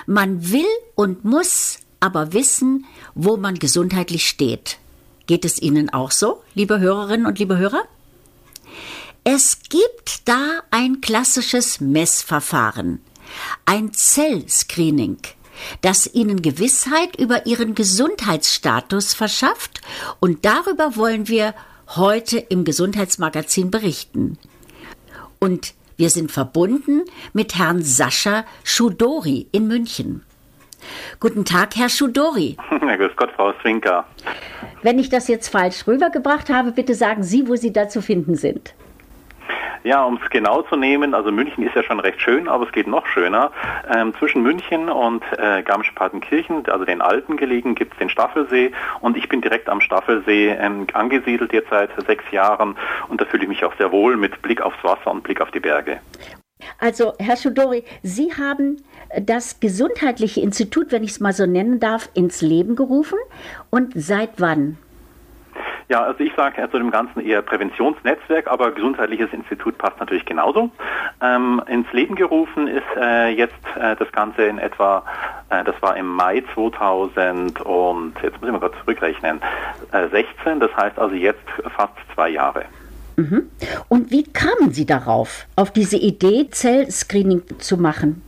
Man will und muss aber wissen, wo man gesundheitlich steht. Geht es Ihnen auch so, liebe Hörerinnen und liebe Hörer? Es gibt da ein klassisches Messverfahren, ein Zellscreening, das Ihnen Gewissheit über Ihren Gesundheitsstatus verschafft, und darüber wollen wir heute im Gesundheitsmagazin berichten. Und wir sind verbunden mit Herrn Sascha Schudori in München. Guten Tag, Herr Schudori. Grüß Gott, Frau Swinker. Wenn ich das jetzt falsch rübergebracht habe, bitte sagen Sie, wo Sie da zu finden sind. Ja, um es genau zu nehmen, also München ist ja schon recht schön, aber es geht noch schöner. Zwischen München und Garmisch-Partenkirchen, also den Alpen gelegen, gibt es den Staffelsee, und ich bin direkt am Staffelsee angesiedelt jetzt seit 6 Jahren, und da fühle ich mich auch sehr wohl mit Blick aufs Wasser und Blick auf die Berge. Also, Herr Schudori, Sie haben das Gesundheitliche Institut, wenn ich es mal so nennen darf, ins Leben gerufen. Und seit wann? Ja, also ich sage zu dem Ganzen eher Präventionsnetzwerk, aber gesundheitliches Institut passt natürlich genauso. Ins Leben gerufen ist jetzt das Ganze in etwa, das war im Mai 2000 und jetzt muss ich mal kurz zurückrechnen, 16, das heißt also jetzt fast 2 Jahre. Mhm. Und wie kamen Sie darauf, auf diese Idee, Zellscreening zu machen?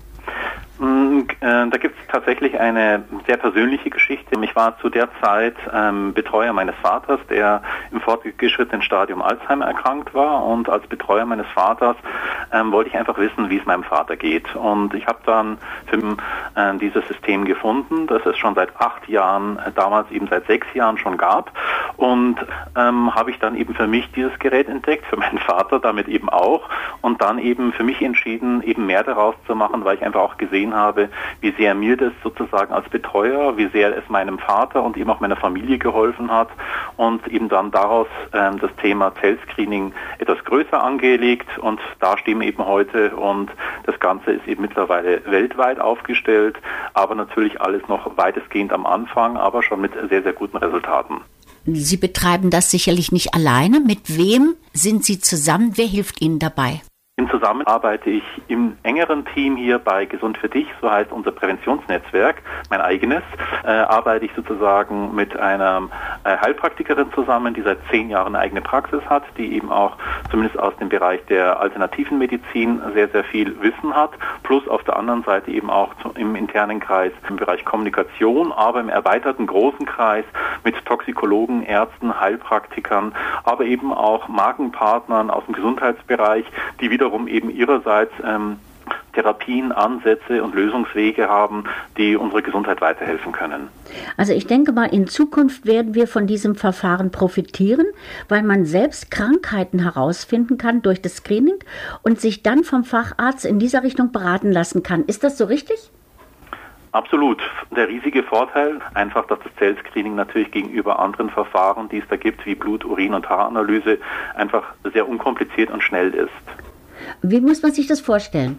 Da gibt es tatsächlich eine sehr persönliche Geschichte. Ich war zu der Zeit Betreuer meines Vaters, der im fortgeschrittenen Stadium Alzheimer erkrankt war, und als Betreuer meines Vaters wollte ich einfach wissen, wie es meinem Vater geht. Und ich habe dann für dieses System gefunden, das es schon seit 8 Jahren, damals eben seit 6 Jahren schon gab, und habe ich dann eben für mich dieses Gerät entdeckt, für meinen Vater damit eben auch, und dann eben für mich entschieden, eben mehr daraus zu machen, weil ich einfach auch gesehen habe, wie sehr mir das sozusagen als Betreuer, wie sehr es meinem Vater und eben auch meiner Familie geholfen hat, und eben dann daraus das Thema Zellscreening etwas größer angelegt, und da stehen wir eben heute, und das Ganze ist eben mittlerweile weltweit aufgestellt, aber natürlich alles noch weitestgehend am Anfang, aber schon mit sehr, sehr guten Resultaten. Sie betreiben das sicherlich nicht alleine. Mit wem sind Sie zusammen? Wer hilft Ihnen dabei? Im Zusammenhang arbeite ich im engeren Team hier bei Gesund für dich, so heißt unser Präventionsnetzwerk, mein eigenes, arbeite ich sozusagen mit einer Heilpraktikerin zusammen, die seit 10 Jahren eine eigene Praxis hat, die eben auch zumindest aus dem Bereich der alternativen Medizin sehr, sehr viel Wissen hat, plus auf der anderen Seite eben auch im internen Kreis im Bereich Kommunikation, aber im erweiterten großen Kreis mit Toxikologen, Ärzten, Heilpraktikern, aber eben auch Markenpartnern aus dem Gesundheitsbereich, die wiederum eben ihrerseits Therapien, Ansätze und Lösungswege haben, die unserer Gesundheit weiterhelfen können. Also ich denke mal, in Zukunft werden wir von diesem Verfahren profitieren, weil man selbst Krankheiten herausfinden kann durch das Screening und sich dann vom Facharzt in dieser Richtung beraten lassen kann. Ist das so richtig? Absolut. Der riesige Vorteil, einfach, dass das Zellscreening natürlich gegenüber anderen Verfahren, die es da gibt, wie Blut-, Urin- und Haaranalyse, einfach sehr unkompliziert und schnell ist. Wie muss man sich das vorstellen?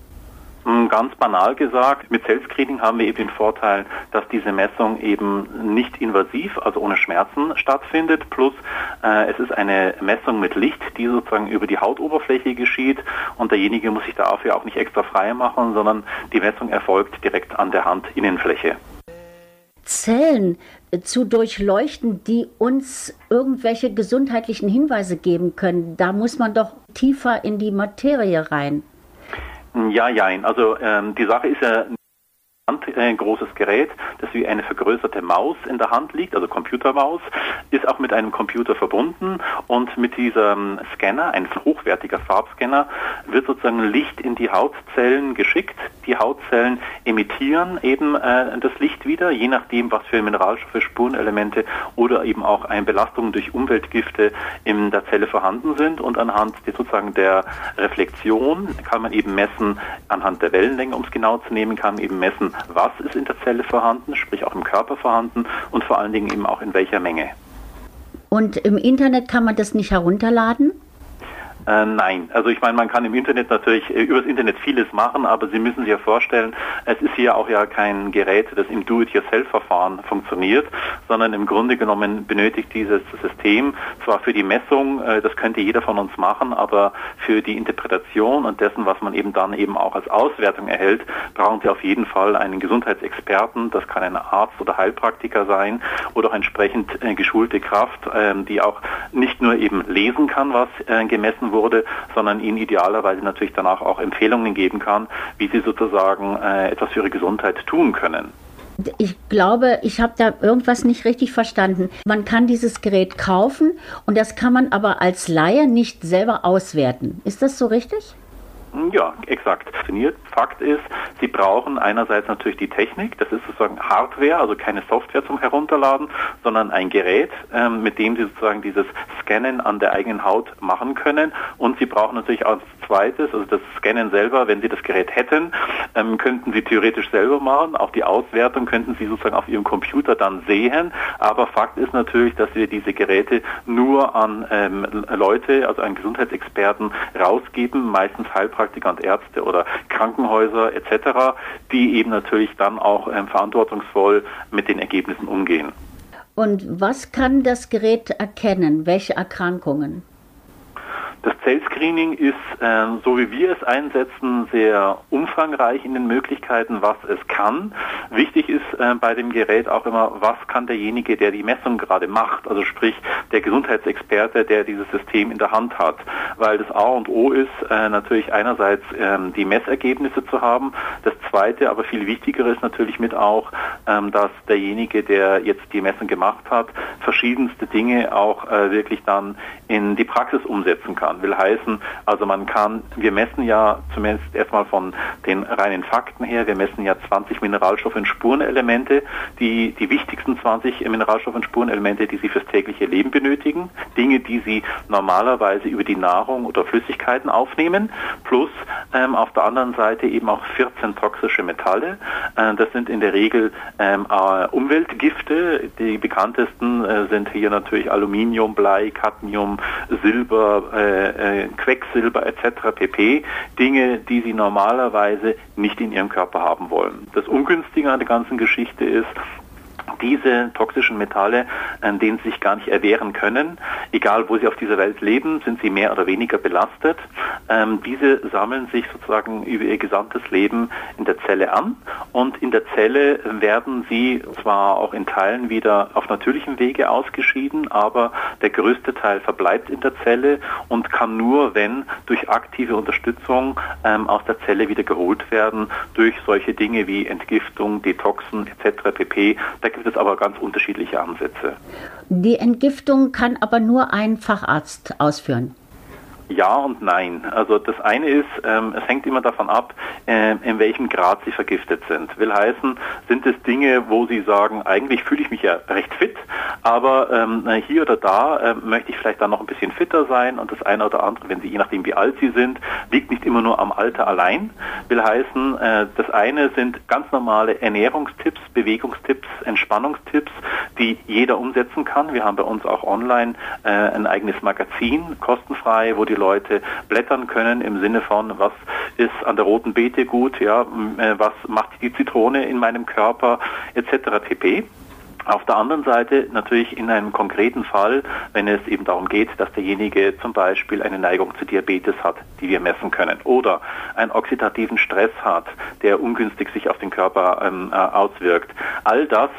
Ganz banal gesagt, mit Zellscreening haben wir eben den Vorteil, dass diese Messung eben nicht invasiv, also ohne Schmerzen stattfindet, plus es ist eine Messung mit Licht, die sozusagen über die Hautoberfläche geschieht, und derjenige muss sich dafür auch nicht extra frei machen, sondern die Messung erfolgt direkt an der Handinnenfläche. Zellen zu durchleuchten, die uns irgendwelche gesundheitlichen Hinweise geben können, da muss man doch tiefer in die Materie rein. Ja, jein. Also die Sache ist ja ein großes Gerät, das wie eine vergrößerte Maus in der Hand liegt, also Computermaus, ist auch mit einem Computer verbunden, und mit diesem Scanner, ein hochwertiger Farbscanner, wird sozusagen Licht in die Hautzellen geschickt. Die Hautzellen emittieren eben das Licht wieder, je nachdem, was für Mineralstoffe, Spurenelemente oder eben auch eine Belastung durch Umweltgifte in der Zelle vorhanden sind, und anhand sozusagen der Reflexion kann man eben messen, anhand der Wellenlänge, um es genau zu nehmen, kann man eben messen, was ist in der Zelle vorhanden, sprich auch im Körper vorhanden, und vor allen Dingen eben auch in welcher Menge. Und im Internet kann man das nicht herunterladen? Nein, also ich meine, man kann im Internet natürlich übers Internet vieles machen, aber Sie müssen sich ja vorstellen, es ist hier auch ja kein Gerät, das im Do-it-yourself-Verfahren funktioniert, sondern im Grunde genommen benötigt dieses System zwar für die Messung, das könnte jeder von uns machen, aber für die Interpretation und dessen, was man eben dann eben auch als Auswertung erhält, brauchen Sie auf jeden Fall einen Gesundheitsexperten, das kann ein Arzt oder Heilpraktiker sein oder auch entsprechend geschulte Kraft, die auch nicht nur eben lesen kann, was gemessen wurde, sondern Ihnen idealerweise natürlich danach auch Empfehlungen geben kann, wie Sie sozusagen etwas für Ihre Gesundheit tun können. Ich glaube, ich habe da irgendwas nicht richtig verstanden. Man kann dieses Gerät kaufen und das kann man aber als Laie nicht selber auswerten. Ist das so richtig? Ja, exakt. Fakt ist, Sie brauchen einerseits natürlich die Technik, das ist sozusagen Hardware, also keine Software zum Herunterladen, sondern ein Gerät, mit dem Sie sozusagen dieses Scannen an der eigenen Haut machen können. Und Sie brauchen natürlich als zweites, also das Scannen selber, wenn Sie das Gerät hätten, könnten Sie theoretisch selber machen. Auch die Auswertung könnten Sie sozusagen auf Ihrem Computer dann sehen. Aber Fakt ist natürlich, dass wir diese Geräte nur an Leute, also an Gesundheitsexperten rausgeben, meistens Heilpraktiker und Ärzte oder Krankenhäuser etc., die eben natürlich dann auch verantwortungsvoll mit den Ergebnissen umgehen. Und was kann das Gerät erkennen? Welche Erkrankungen? Das Zellscreening ist, so wie wir es einsetzen, sehr umfangreich in den Möglichkeiten, was es kann. Wichtig ist bei dem Gerät auch immer, was kann derjenige, der die Messung gerade macht, also sprich der Gesundheitsexperte, der dieses System in der Hand hat. Weil das A und O ist natürlich einerseits die Messergebnisse zu haben. Das Zweite, aber viel wichtigere ist natürlich mit auch, dass derjenige, der jetzt die Messung gemacht hat, verschiedenste Dinge auch wirklich dann in die Praxis umsetzen kann. Will heißen, also wir messen ja zumindest erstmal von den reinen Fakten her, wir messen ja 20 Mineralstoffe und Spurenelemente, die wichtigsten 20 Mineralstoffe und Spurenelemente, die Sie fürs tägliche Leben benötigen, Dinge, die Sie normalerweise über die Nahrung oder Flüssigkeiten aufnehmen, plus auf der anderen Seite eben auch 14 toxische Metalle. Das sind in der Regel Umweltgifte, die bekanntesten sind hier natürlich Aluminium, Blei, Cadmium, Silber, Quecksilber etc. pp. Dinge, die Sie normalerweise nicht in Ihrem Körper haben wollen. Das Ungünstige an der ganzen Geschichte ist, diese toxischen Metalle, denen sie sich gar nicht erwehren können, egal wo sie auf dieser Welt leben, sind sie mehr oder weniger belastet. Diese sammeln sich sozusagen über ihr gesamtes Leben in der Zelle an und in der Zelle werden sie zwar auch in Teilen wieder auf natürlichem Wege ausgeschieden, aber der größte Teil verbleibt in der Zelle und kann nur, wenn durch aktive Unterstützung aus der Zelle wieder geholt werden, durch solche Dinge wie Entgiftung, Detoxen etc. pp. Da gibt es aber ganz unterschiedliche Ansätze. Die Entgiftung kann aber nur ein Facharzt ausführen. Ja und nein. Also das eine ist, es hängt immer davon ab, in welchem Grad Sie vergiftet sind. Will heißen, sind es Dinge, wo Sie sagen, eigentlich fühle ich mich ja recht fit, aber hier oder da möchte ich vielleicht dann noch ein bisschen fitter sein und das eine oder andere, wenn Sie, je nachdem wie alt Sie sind, liegt nicht immer nur am Alter allein. Will heißen, das eine sind ganz normale Ernährungstipps, Bewegungstipps, Entspannungstipps, die jeder umsetzen kann. Wir haben bei uns auch online ein eigenes Magazin, kostenfrei, wo die Leute blättern können im Sinne von, was ist an der roten Beete gut, ja, was macht die Zitrone in meinem Körper etc. pp. Auf der anderen Seite natürlich in einem konkreten Fall, wenn es eben darum geht, dass derjenige zum Beispiel eine Neigung zu Diabetes hat, die wir messen können, oder einen oxidativen Stress hat, der ungünstig sich auf den Körper auswirkt. All das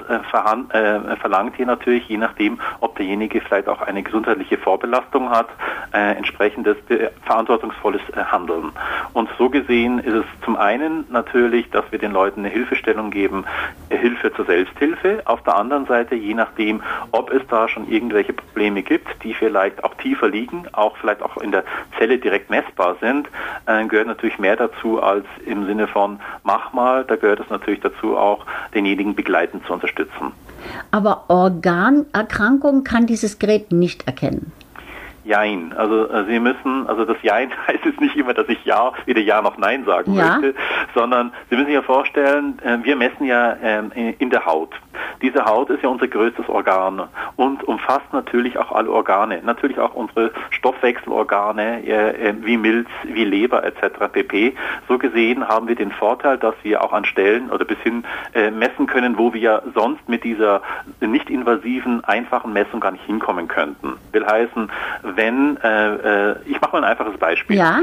verlangt hier natürlich, je nachdem, ob derjenige vielleicht auch eine gesundheitliche Vorbelastung hat, entsprechendes verantwortungsvolles Handeln. Und so gesehen ist es zum einen natürlich, dass wir den Leuten eine Hilfestellung geben, Hilfe zur Selbsthilfe. Auf der anderen Seite, je nachdem, ob es da schon irgendwelche Probleme gibt, die vielleicht auch tiefer liegen, auch vielleicht auch in der Zelle direkt messbar sind, gehört natürlich mehr dazu als im Sinne von mach mal, da gehört es natürlich dazu auch, denjenigen begleitend zu unterstützen. Aber Organerkrankung kann dieses Gerät nicht erkennen. Jein. Also Sie müssen, also das Jein heißt jetzt nicht immer, dass ich Ja, weder Ja noch Nein sagen möchte, sondern Sie müssen sich ja vorstellen, wir messen ja in der Haut. Diese Haut ist ja unser größtes Organ und umfasst natürlich auch alle Organe, natürlich auch unsere Stoffwechselorgane wie Milz, wie Leber etc. pp. So gesehen haben wir den Vorteil, dass wir auch an Stellen oder bis hin messen können, wo wir sonst mit dieser nicht invasiven, einfachen Messung gar nicht hinkommen könnten. Will heißen, wenn, ich mache mal ein einfaches Beispiel. Ja.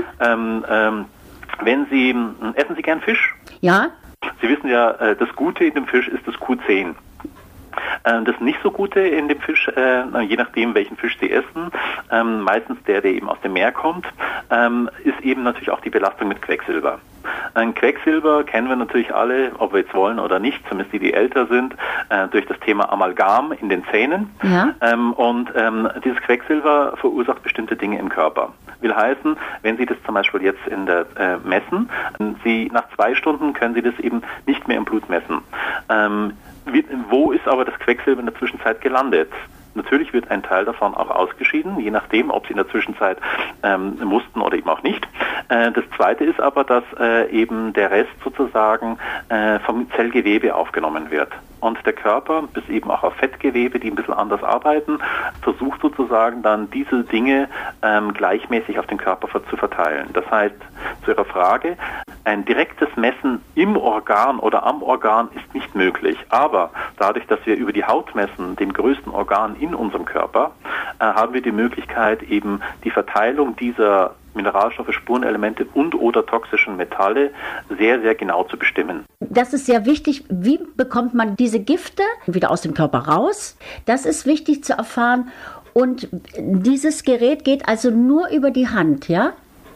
Wenn Sie, essen Sie gern Fisch? Ja. Sie wissen ja, das Gute in dem Fisch ist das Q10. Das nicht so Gute in dem Fisch, je nachdem welchen Fisch Sie essen, meistens der eben aus dem Meer kommt, ist eben natürlich auch die Belastung mit Quecksilber. Quecksilber kennen wir natürlich alle, ob wir jetzt wollen oder nicht, zumindest die älter sind, durch das Thema Amalgam in den Zähnen. Ja. Dieses Quecksilber verursacht bestimmte Dinge im Körper. Will heißen, wenn Sie das zum Beispiel jetzt messen, nach 2 Stunden können Sie das eben nicht mehr im Blut messen. Wo ist aber das Quecksilber in der Zwischenzeit gelandet? Natürlich wird ein Teil davon auch ausgeschieden, je nachdem, ob Sie in der Zwischenzeit mussten oder eben auch nicht. Das Zweite ist aber, dass eben der Rest sozusagen vom Zellgewebe aufgenommen wird. Und der Körper, bis eben auch auf Fettgewebe, die ein bisschen anders arbeiten, versucht sozusagen dann diese Dinge gleichmäßig auf den Körper zu verteilen. Das heißt, zu Ihrer Frage, ein direktes Messen im Organ oder am Organ ist nicht möglich. Aber dadurch, dass wir über die Haut messen, dem größten Organ in unserem Körper, haben wir die Möglichkeit, eben die Verteilung dieser Mineralstoffe, Spurenelemente und oder toxischen Metalle sehr, sehr genau zu bestimmen. Das ist sehr wichtig. Wie bekommt man diese Gifte wieder aus dem Körper raus? Das ist wichtig zu erfahren. Und dieses Gerät geht also nur über die Hand, ja?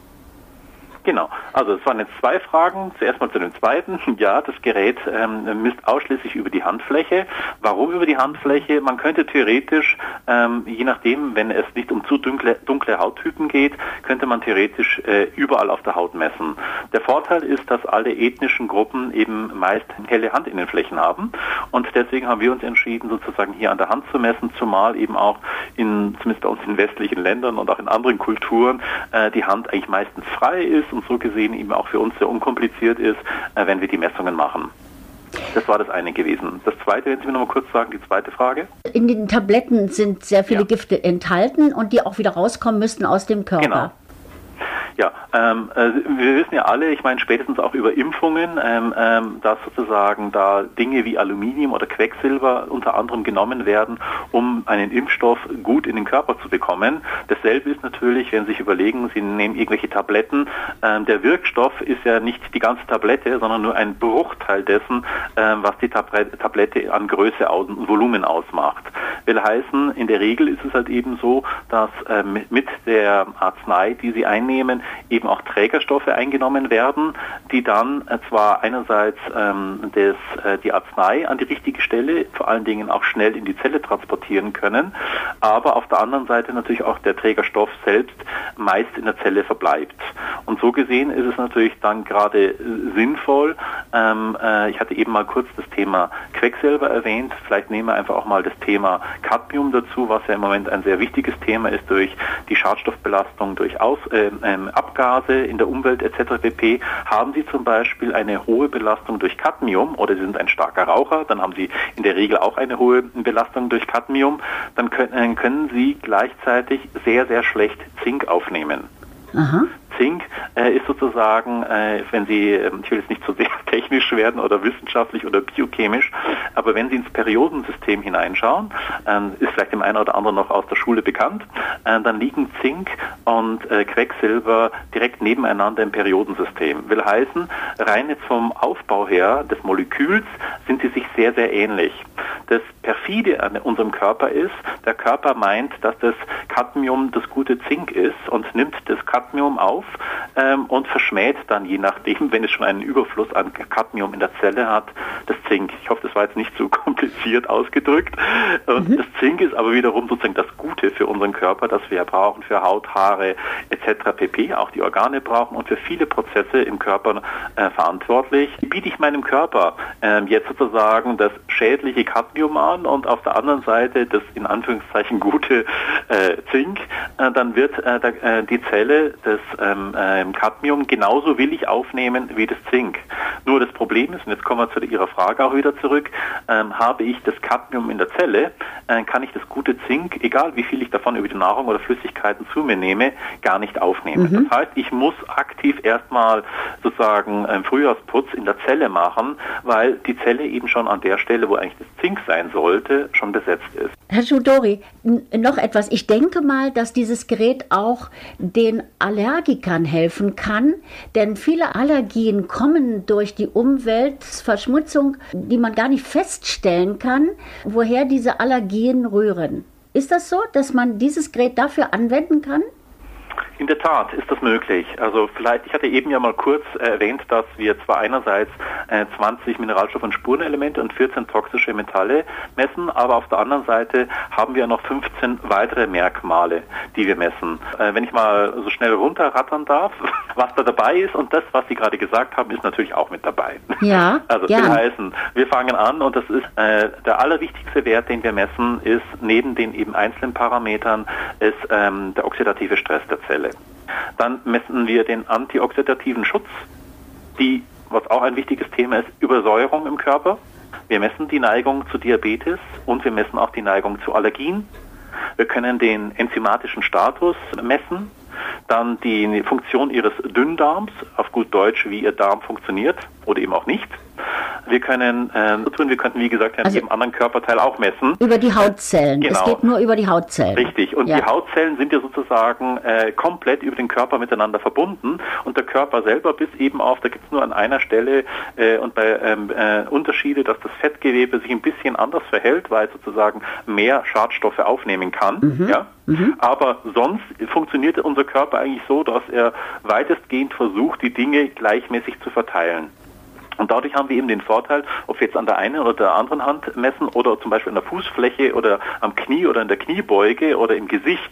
Genau, also es waren jetzt 2 Fragen. Zuerst mal zu dem zweiten. Ja, das Gerät misst ausschließlich über die Handfläche. Warum über die Handfläche? Man könnte theoretisch, je nachdem, wenn es nicht um zu dunkle Hauttypen geht, könnte man theoretisch überall auf der Haut messen. Der Vorteil ist, dass alle ethnischen Gruppen eben meist helle Handinnenflächen haben und deswegen haben wir uns entschieden, sozusagen hier an der Hand zu messen, zumal eben auch zumindest bei uns in westlichen Ländern und auch in anderen Kulturen, die Hand eigentlich meistens frei ist und so gesehen eben auch für uns sehr unkompliziert ist, wenn wir die Messungen machen. Das war das eine gewesen. Das zweite, wenn Sie mir noch mal kurz sagen, die zweite Frage. In den Tabletten sind sehr viele Gifte enthalten und die auch wieder rauskommen müssten aus dem Körper. Genau. Ja, wir wissen ja alle, ich meine spätestens auch über Impfungen, dass sozusagen da Dinge wie Aluminium oder Quecksilber unter anderem genommen werden, um einen Impfstoff gut in den Körper zu bekommen. Dasselbe ist natürlich, wenn Sie sich überlegen, Sie nehmen irgendwelche Tabletten, der Wirkstoff ist ja nicht die ganze Tablette, sondern nur ein Bruchteil dessen, was die Tablette an Größe und Volumen ausmacht. Will heißen, in der Regel ist es halt eben so, dass mit der Arznei, die Sie einnehmen, eben auch Trägerstoffe eingenommen werden, die dann zwar einerseits die Arznei an die richtige Stelle, vor allen Dingen auch schnell in die Zelle transportieren können, aber auf der anderen Seite natürlich auch der Trägerstoff selbst meist in der Zelle verbleibt. Und so gesehen ist es natürlich dann gerade sinnvoll, ich hatte eben mal kurz das Thema Quecksilber erwähnt, vielleicht nehmen wir einfach auch mal das Thema Cadmium dazu, was ja im Moment ein sehr wichtiges Thema ist durch die Schadstoffbelastung, durch Abgase in der Umwelt etc. pp. Haben Sie zum Beispiel eine hohe Belastung durch Cadmium oder Sie sind ein starker Raucher, dann haben Sie in der Regel auch eine hohe Belastung durch Cadmium, dann können Sie gleichzeitig sehr, sehr schlecht Zink aufnehmen. Aha. Zink ist sozusagen, wenn Sie, ich will jetzt nicht so sehr technisch werden oder wissenschaftlich oder biochemisch, aber wenn Sie ins Periodensystem hineinschauen, ist vielleicht dem einen oder anderen noch aus der Schule bekannt, dann liegen Zink und Quecksilber direkt nebeneinander im Periodensystem. Will heißen, rein jetzt vom Aufbau her des Moleküls sind sie sich sehr, sehr ähnlich. Das Perfide an unserem Körper ist, der Körper meint, dass das Cadmium das gute Zink ist und nimmt das Cadmium auf und verschmäht dann, je nachdem, wenn es schon einen Überfluss an Cadmium in der Zelle hat, das Zink. Ich hoffe, das war jetzt nicht zu kompliziert ausgedrückt. Und das Zink ist aber wiederum sozusagen das Gute für unseren Körper, das wir brauchen für Haut, Haare etc. pp. Auch die Organe brauchen und für viele Prozesse im Körper verantwortlich. Biete ich meinem Körper jetzt sozusagen das schädliche Cadmium an und auf der anderen Seite das in Anführungszeichen gute Zink, dann wird die Zelle das Cadmium genauso willig aufnehmen wie das Zink. Nur das Problem ist, und jetzt kommen wir zu Ihrer Frage, Frage auch wieder zurück, habe ich das Cadmium in der Zelle, kann ich das gute Zink, egal wie viel ich davon über die Nahrung oder Flüssigkeiten zu mir nehme, gar nicht aufnehmen. Das heißt, ich muss aktiv erstmal sozusagen einen Frühjahrsputz in der Zelle machen, weil die Zelle eben schon an der Stelle, wo eigentlich das Zink sein sollte, schon besetzt ist. Herr Schudori, noch etwas. Ich denke mal, dass dieses Gerät auch den Allergikern helfen kann, denn viele Allergien kommen durch die Umweltverschmutzung, die man gar nicht feststellen kann, woher diese Allergien rühren. Ist das so, dass man dieses Gerät dafür anwenden kann? In der Tat ist das möglich. Also vielleicht, ich hatte eben ja mal kurz erwähnt, dass wir zwar einerseits 20 Mineralstoffe und Spurenelemente und 14 toxische Metalle messen, aber auf der anderen Seite haben wir noch 15 weitere Merkmale, die wir messen. Wenn ich mal so schnell runterrattern darf, was da dabei ist, und das, was Sie gerade gesagt haben, ist natürlich auch mit dabei. Ja, also will heißen, wir fangen an und das ist der allerwichtigste Wert, den wir messen, ist neben den eben einzelnen Parametern, ist der oxidative Stress der Zelle. Dann messen wir den antioxidativen Schutz, was auch ein wichtiges Thema ist, Übersäuerung im Körper. Wir messen die Neigung zu Diabetes und wir messen auch die Neigung zu Allergien. Wir können den enzymatischen Status messen, dann die Funktion Ihres Dünndarms, auf gut Deutsch, wie Ihr Darm funktioniert oder eben auch nicht. Wir könnten, wie gesagt, jedem anderen Körperteil auch messen. Über die Hautzellen. Genau. Es geht nur über die Hautzellen. Richtig. Und die Hautzellen sind ja sozusagen komplett über den Körper miteinander verbunden. Und der Körper selber bis eben auf, da gibt es nur an einer Stelle und bei Unterschiede, dass das Fettgewebe sich ein bisschen anders verhält, weil es sozusagen mehr Schadstoffe aufnehmen kann. Ja? Aber sonst funktioniert unser Körper eigentlich so, dass er weitestgehend versucht, die Dinge gleichmäßig zu verteilen. Und dadurch haben wir eben den Vorteil, ob wir jetzt an der einen oder der anderen Hand messen oder zum Beispiel an der Fußfläche oder am Knie oder in der Kniebeuge oder im Gesicht,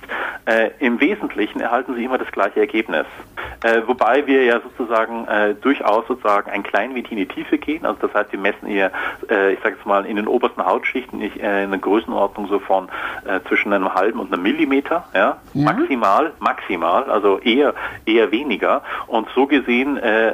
im Wesentlichen erhalten Sie immer das gleiche Ergebnis. Wobei wir ja sozusagen durchaus sozusagen ein klein wenig in die Tiefe gehen. Also das heißt, wir messen eher, ich sage jetzt mal, in den obersten Hautschichten in einer Größenordnung so von zwischen einem halben und einem Millimeter, ja? Maximal, also eher weniger. Und so gesehen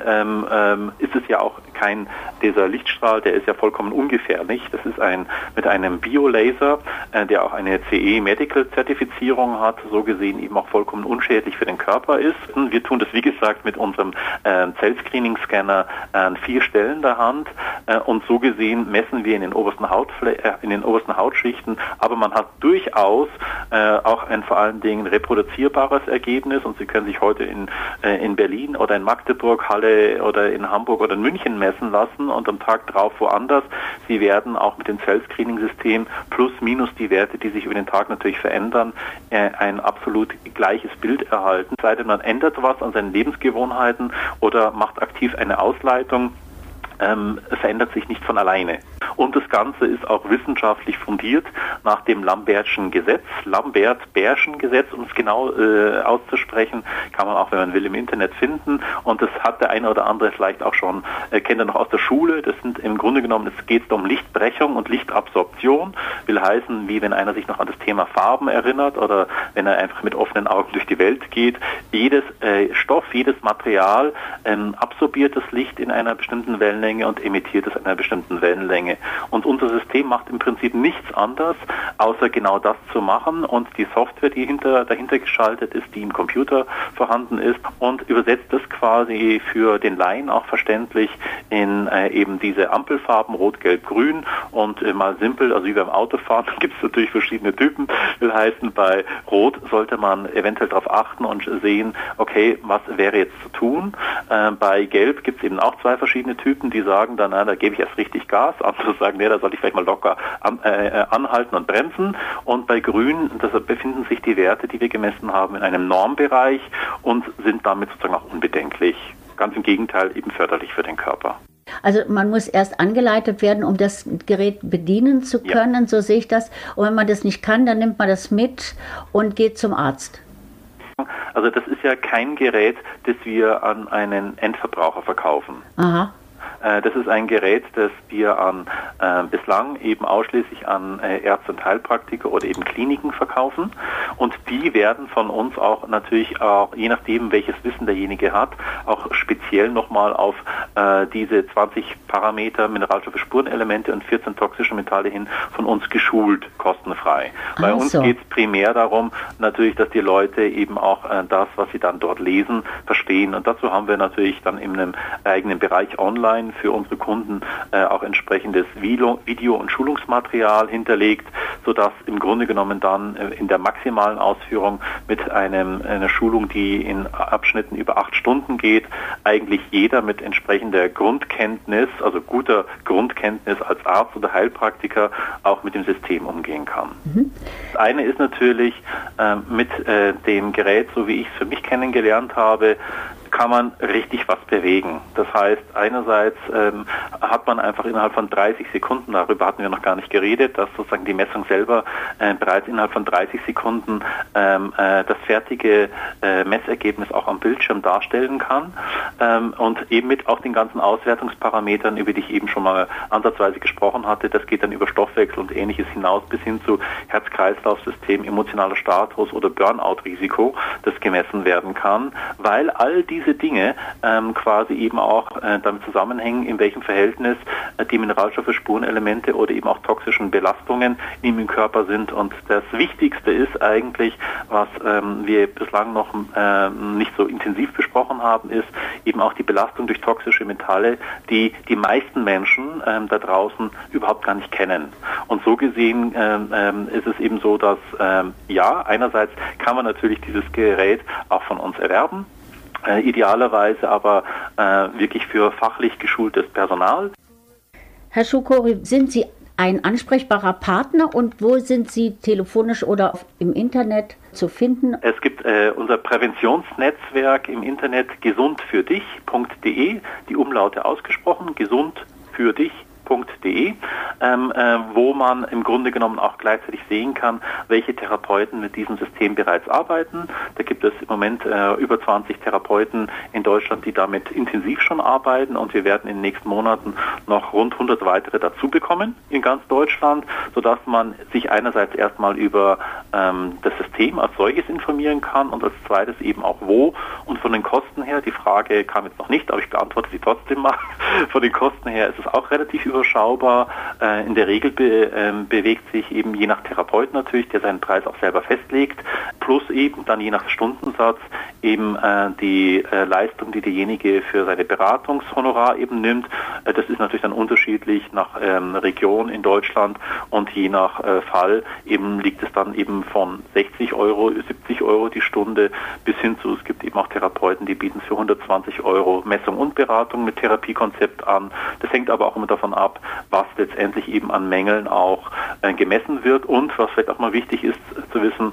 ist es ja auch dieser Lichtstrahl, der ist ja vollkommen ungefährlich. Das ist mit einem Biolaser, der auch eine CE Medical Zertifizierung hat, so gesehen eben auch vollkommen unschädlich für den Körper ist. Wir tun das, wie gesagt, mit unserem Zellscreening-Scanner an 4 Stellen der Hand und so gesehen messen wir in den obersten Hautschichten, aber man hat durchaus auch ein vor allen Dingen reproduzierbares Ergebnis und Sie können sich heute in Berlin oder in Magdeburg, Halle oder in Hamburg oder in München messen lassen und am Tag drauf woanders. Sie werden auch mit dem Zellscreening-System plus minus die Werte, die sich über den Tag natürlich verändern, ein absolut gleiches Bild erhalten. Sei denn, man ändert was an seinen Lebensgewohnheiten oder macht aktiv eine Ausleitung, verändert sich nicht von alleine. Und das Ganze ist auch wissenschaftlich fundiert nach dem Lambertschen Gesetz, Lambert-Beerschen Gesetz, um es genau auszusprechen, kann man auch, wenn man will, im Internet finden. Und das hat der eine oder andere vielleicht auch schon, kennt er noch aus der Schule. Das sind im Grunde genommen, es geht um Lichtbrechung und Lichtabsorption. Will heißen, wie wenn einer sich noch an das Thema Farben erinnert oder wenn er einfach mit offenen Augen durch die Welt geht. Jedes Stoff, jedes Material absorbiert das Licht in einer bestimmten Wellenlänge und emittiert es in einer bestimmten Wellenlänge. Und unser System macht im Prinzip nichts anderes, außer genau das zu machen. Und die Software, die dahinter geschaltet ist, die im Computer vorhanden ist und übersetzt das quasi für den Laien auch verständlich in eben diese Ampelfarben, Rot, Gelb, Grün und mal simpel, also wie beim Autofahren, gibt es natürlich verschiedene Typen. Will heißen, bei Rot sollte man eventuell darauf achten und sehen, okay, was wäre jetzt zu tun? Bei Gelb gibt es eben auch 2 verschiedene Typen, die sagen dann, da gebe ich erst richtig Gas. Andere sagen, da sollte ich vielleicht mal locker anhalten und bremsen. Und bei Grün, deshalb befinden sich die Werte, die wir gemessen haben, in einem Normbereich und sind damit sozusagen auch unbedenklich. Ganz im Gegenteil, eben förderlich für den Körper. Also man muss erst angeleitet werden, um das Gerät bedienen zu können, so sehe ich das. Und wenn man das nicht kann, dann nimmt man das mit und geht zum Arzt. Also das ist ja kein Gerät, das wir an einen Endverbraucher verkaufen. Aha. Das ist ein Gerät, das wir bislang eben ausschließlich an Ärzte und Heilpraktiker oder eben Kliniken verkaufen. Und die werden von uns auch natürlich auch, je nachdem welches Wissen derjenige hat, auch speziell nochmal auf diese 20 Parameter, Mineralstoffe, Spurenelemente und 14 toxische Metalle hin von uns geschult, kostenfrei. Bei uns geht es primär darum, natürlich, dass die Leute eben auch das, was sie dann dort lesen, verstehen. Und dazu haben wir natürlich dann in einem eigenen Bereich online für unsere Kunden auch entsprechendes Video- und Schulungsmaterial hinterlegt, sodass im Grunde genommen dann in der maximalen Ausführung mit einer Schulung, die in Abschnitten über 8 Stunden geht, eigentlich jeder mit entsprechender Grundkenntnis, also guter Grundkenntnis als Arzt oder Heilpraktiker auch mit dem System umgehen kann. Das eine ist natürlich mit dem Gerät, so wie ich es für mich kennengelernt habe, kann man richtig was bewegen. Das heißt, einerseits hat man einfach innerhalb von 30 Sekunden, darüber hatten wir noch gar nicht geredet, dass sozusagen die Messung selber bereits innerhalb von 30 Sekunden das fertige Messergebnis auch am Bildschirm darstellen kann und eben mit auch den ganzen Auswertungsparametern, über die ich eben schon mal ansatzweise gesprochen hatte. Das geht dann über Stoffwechsel und Ähnliches hinaus bis hin zu Herz-Kreislauf-System, emotionaler Status oder Burnout-Risiko, das gemessen werden kann, weil all diese Dinge quasi eben auch damit zusammenhängen, in welchem Verhältnis die Mineralstoffe, Spurenelemente oder eben auch toxischen Belastungen im Körper sind. Und das Wichtigste ist eigentlich, was wir bislang noch nicht so intensiv besprochen haben, ist eben auch die Belastung durch toxische Metalle, die die meisten Menschen da draußen überhaupt gar nicht kennen. Und so gesehen ist es eben so, dass einerseits kann man natürlich dieses Gerät auch von uns erwerben, idealerweise aber wirklich für fachlich geschultes Personal. Herr Shukuri, sind Sie ein ansprechbarer Partner und wo sind Sie telefonisch oder im Internet zu finden? Es gibt unser Präventionsnetzwerk im Internet gesundfürdich.de, die Umlaute ausgesprochen, gesundfürdich.de, wo man im Grunde genommen auch gleichzeitig sehen kann, welche Therapeuten mit diesem System bereits arbeiten. Da gibt es im Moment über 20 Therapeuten in Deutschland, die damit intensiv schon arbeiten, und wir werden in den nächsten Monaten noch rund 100 weitere dazu bekommen in ganz Deutschland, sodass man sich einerseits erstmal über das System als solches informieren kann und als zweites eben auch wo. Und von den Kosten her, die Frage kam jetzt noch nicht, aber ich beantworte sie trotzdem mal. Von den Kosten her ist es auch relativ überschaubar. In der Regel bewegt sich eben je nach Therapeut natürlich, der seinen Preis auch selber festlegt, plus eben dann je nach Stundensatz eben die Leistung, die derjenige für seine Beratungshonorar eben nimmt. Das ist natürlich dann unterschiedlich nach Region in Deutschland, und je nach Fall eben liegt es dann eben von 60 Euro, 70 Euro die Stunde bis hin zu, es gibt eben auch Therapeuten, die bieten für 120 Euro Messung und Beratung mit Therapiekonzept an. Das hängt aber auch immer davon ab, was letztendlich eben an Mängeln auch gemessen wird, und was vielleicht auch mal wichtig ist zu wissen,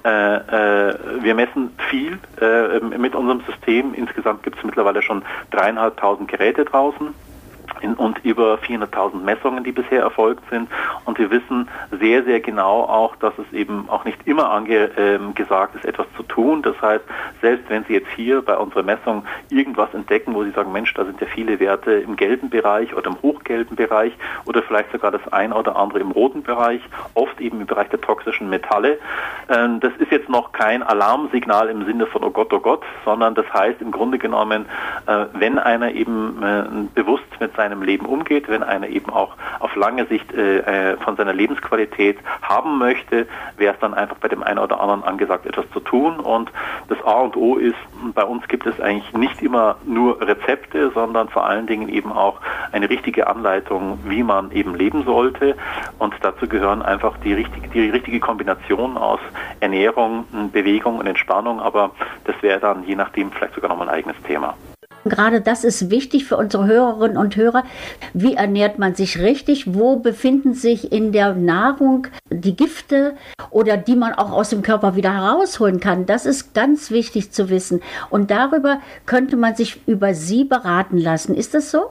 wir messen viel mit unserem System. Insgesamt gibt es mittlerweile schon 3.500 Geräte draußen und über 400.000 Messungen, die bisher erfolgt sind. Und wir wissen sehr, sehr genau auch, dass es eben auch nicht immer angesagt ist, etwas zu tun. Das heißt, selbst wenn Sie jetzt hier bei unserer Messung irgendwas entdecken, wo Sie sagen, Mensch, da sind ja viele Werte im gelben Bereich oder im hochgelben Bereich oder vielleicht sogar das ein oder andere im roten Bereich, oft eben im Bereich der toxischen Metalle. Das ist jetzt noch kein Alarmsignal im Sinne von oh Gott, sondern das heißt im Grunde genommen, wenn einer eben bewusst mit seinem Leben umgeht, wenn einer eben auch auf lange Sicht von seiner Lebensqualität haben möchte, wäre es dann einfach bei dem einen oder anderen angesagt, etwas zu tun. Und das A und O ist, bei uns gibt es eigentlich nicht immer nur Rezepte, sondern vor allen Dingen eben auch eine richtige Anleitung, wie man eben leben sollte. Und dazu gehören einfach die richtige Kombination aus Ernährung, Bewegung und Entspannung. Aber das wäre dann je nachdem vielleicht sogar nochmal ein eigenes Thema. Gerade das ist wichtig für unsere Hörerinnen und Hörer. Wie ernährt man sich richtig? Wo befinden sich in der Nahrung die Gifte oder die man auch aus dem Körper wieder herausholen kann? Das ist ganz wichtig zu wissen. Und darüber könnte man sich über Sie beraten lassen. Ist das so?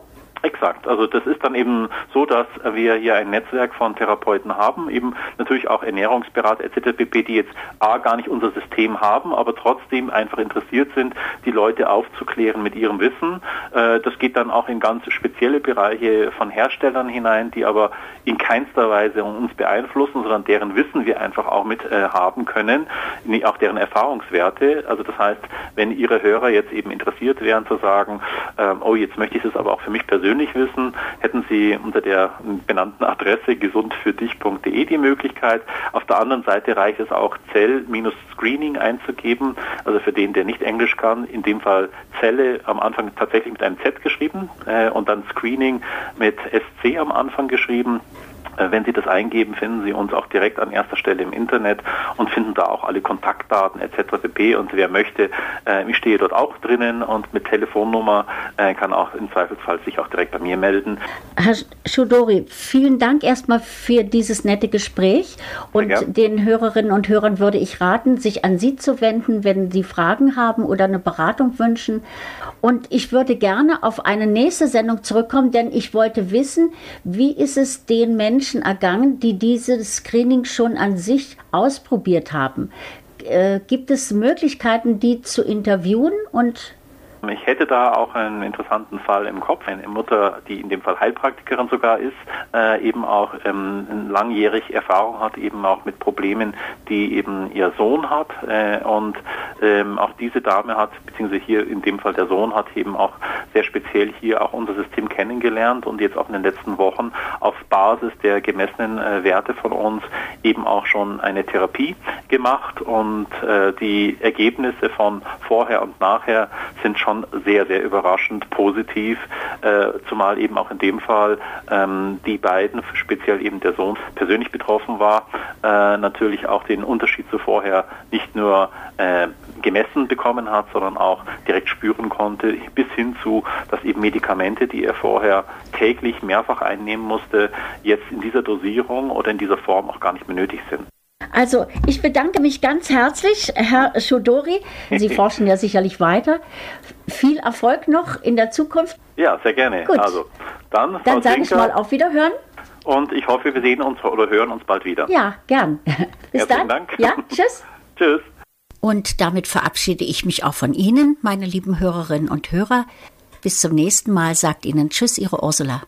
Exakt. Also das ist dann eben so, dass wir hier ein Netzwerk von Therapeuten haben, eben natürlich auch Ernährungsberater etc. pp., die jetzt gar nicht unser System haben, aber trotzdem einfach interessiert sind, die Leute aufzuklären mit ihrem Wissen. Das geht dann auch in ganz spezielle Bereiche von Herstellern hinein, die aber in keinster Weise uns beeinflussen, sondern deren Wissen wir einfach auch mit haben können, auch deren Erfahrungswerte. Also das heißt, wenn Ihre Hörer jetzt eben interessiert wären zu sagen, oh, jetzt möchte ich das aber auch für mich persönlich wissen, hätten Sie unter der benannten Adresse gesundfürdich.de die Möglichkeit. Auf der anderen Seite reicht es auch, Zell-Screening einzugeben, also für den, der nicht Englisch kann, in dem Fall Zelle am Anfang tatsächlich mit einem Z geschrieben und dann Screening mit SC am Anfang geschrieben. Wenn Sie das eingeben, finden Sie uns auch direkt an erster Stelle im Internet und finden da auch alle Kontaktdaten etc. pp. Und wer möchte, ich stehe dort auch drinnen und mit Telefonnummer kann auch im Zweifelsfall sich auch direkt bei mir melden. Herr Chodori, vielen Dank erstmal für dieses nette Gespräch und den Hörerinnen und Hörern würde ich raten, sich an Sie zu wenden, wenn Sie Fragen haben oder eine Beratung wünschen. Und ich würde gerne auf eine nächste Sendung zurückkommen, denn ich wollte wissen, wie ist es den Menschen ergangen, die dieses Screening schon an sich ausprobiert haben. Gibt es Möglichkeiten, die zu interviewen und ich hätte da auch einen interessanten Fall im Kopf. Eine Mutter, die in dem Fall Heilpraktikerin sogar ist, eben auch langjährig Erfahrung hat, eben auch mit Problemen, die eben ihr Sohn hat. Und auch diese Dame hat, beziehungsweise hier in dem Fall der Sohn hat eben auch sehr speziell hier auch unser System kennengelernt und jetzt auch in den letzten Wochen auf Basis der gemessenen Werte von uns eben auch schon eine Therapie gemacht. Und die Ergebnisse von vorher und nachher sind schon sehr, sehr überraschend positiv, zumal eben auch in dem Fall die beiden, speziell eben der Sohn, persönlich betroffen war, natürlich auch den Unterschied zu vorher nicht nur gemessen bekommen hat, sondern auch direkt spüren konnte, bis hin zu, dass eben Medikamente, die er vorher täglich mehrfach einnehmen musste, jetzt in dieser Dosierung oder in dieser Form auch gar nicht mehr nötig sind. Also, ich bedanke mich ganz herzlich, Herr Chodori. Sie forschen ja sicherlich weiter. Viel Erfolg noch in der Zukunft. Ja, sehr gerne. Gut. Also, dann sage ich mal auf Wiederhören. Und ich hoffe, wir sehen uns oder hören uns bald wieder. Ja, gern. Bis Herzlichen dann. Dank. Ja, tschüss. Tschüss. Und damit verabschiede ich mich auch von Ihnen, meine lieben Hörerinnen und Hörer. Bis zum nächsten Mal sagt Ihnen Tschüss, Ihre Ursula.